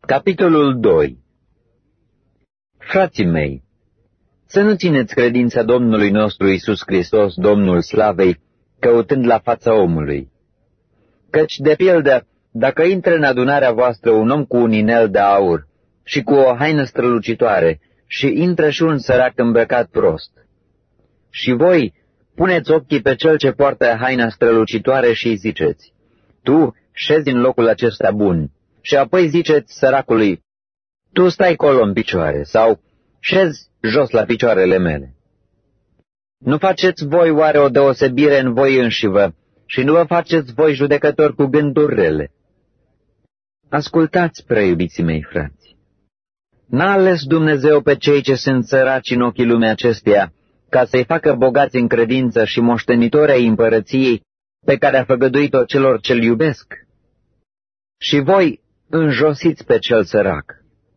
Capitolul 2. Frații mei, să nu țineți credința Domnului nostru Iisus Hristos, Domnul Slavei, căutând la fața omului. Căci, de pildă, dacă intră în adunarea voastră un om cu un inel de aur și cu o haină strălucitoare, și intră și un sărac îmbrăcat prost, și voi puneți ochii pe cel ce poartă haina strălucitoare și îi ziceți: tu șezi în locul acesta bun, și apoi ziceți săracului: tu stai colo în picioare, sau șezi jos la picioarele mele. Nu faceți voi oare o deosebire în voi înșivă și nu vă faceți voi judecători cu gânduri rele? Ascultați, prea iubiții mei frați. N-a ales Dumnezeu pe cei ce sunt săraci în ochii lumii acesteia, ca să-i facă bogați în credință și moștenitori ai împărăției pe care a făgăduit-o celor ce-L iubesc? Și voi înjosiți pe cel sărac.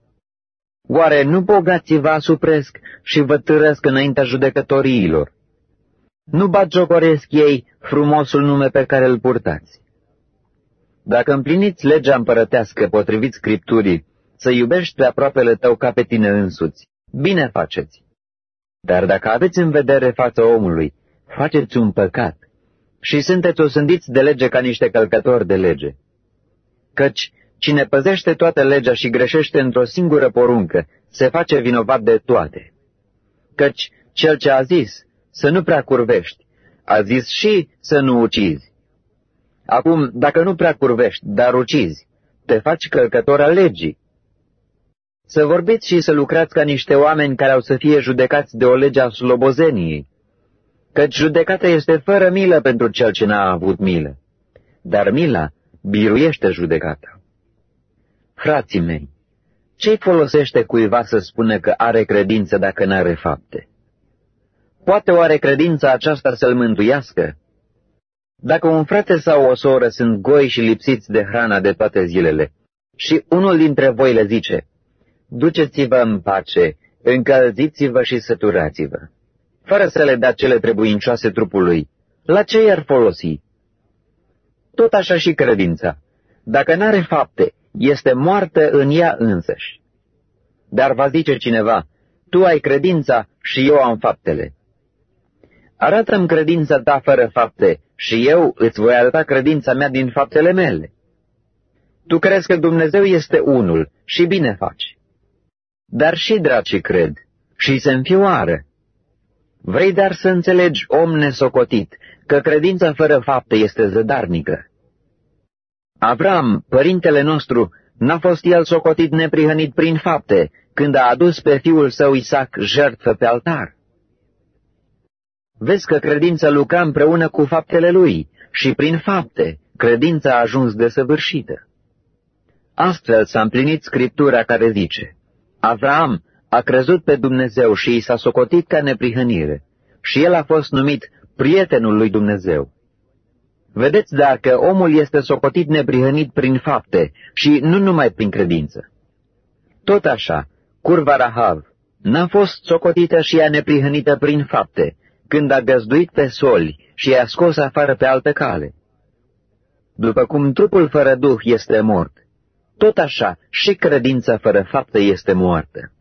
Oare nu bogații vă asupresc și vă târăsc înaintea judecătoriilor? Nu batjocoresc ei frumosul nume pe care îl purtați? Dacă împliniți legea împărătească potrivit Scripturii, să iubești pe aproapele tău ca pe tine însuți, bine faceți. Dar dacă aveți în vedere fața omului, faceți un păcat și sunteți osândiți de lege ca niște călcători de lege. Căci cine păzește toată legea și greșește într-o singură poruncă, se face vinovat de toate. Căci cel ce a zis să nu prea curvești, a zis și să nu ucizi. Acum, dacă nu prea curvești, dar ucizi, te faci călcător al legii. Să vorbiți și să lucrați ca niște oameni care au să fie judecați de o lege a slobozeniei, căci judecata este fără milă pentru cel ce n-a avut milă, dar mila biruiește judecata. Frații mei, ce-i folosește cuiva să spună că are credință dacă n-are fapte? Poate oare credința aceasta să-l mântuiască? Dacă un frate sau o soră sunt goi și lipsiți de hrana de toate zilele, și unul dintre voi le zice: duceți-vă în pace, încălziți-vă și săturați-vă, fără să le dea cele trebuincioase trupului, la ce i-ar folosi? Tot așa și credința, dacă n-are fapte, este moartă în ea însăși. Dar va zice cineva: tu ai credința și eu am faptele. Arată-mi credința ta fără fapte și eu îți voi arăta credința mea din faptele mele. Tu crezi că Dumnezeu este unul și bine faci. Dar și dracii cred și se înfioară. Vrei dar să înțelegi, om nesocotit, că credința fără fapte este zădarnică. Avram, părintele nostru, n-a fost el socotit neprihănit prin fapte, când a adus pe fiul său Isaac jertfă pe altar? Vezi că credința lucra împreună cu faptele lui și prin fapte credința a ajuns desăvârșită. Astfel s-a împlinit Scriptura care zice: Avram a crezut pe Dumnezeu și i s-a socotit ca neprihănire și el a fost numit prietenul lui Dumnezeu. Vedeți dar că omul este socotit neprihănit prin fapte și nu numai prin credință. Tot așa, curva Rahav n-a fost socotită și ea neprihănită prin fapte, când a găzduit pe soli și i-a scos afară pe altă cale. După cum trupul fără duh este mort, tot așa și credința fără fapte este moartă.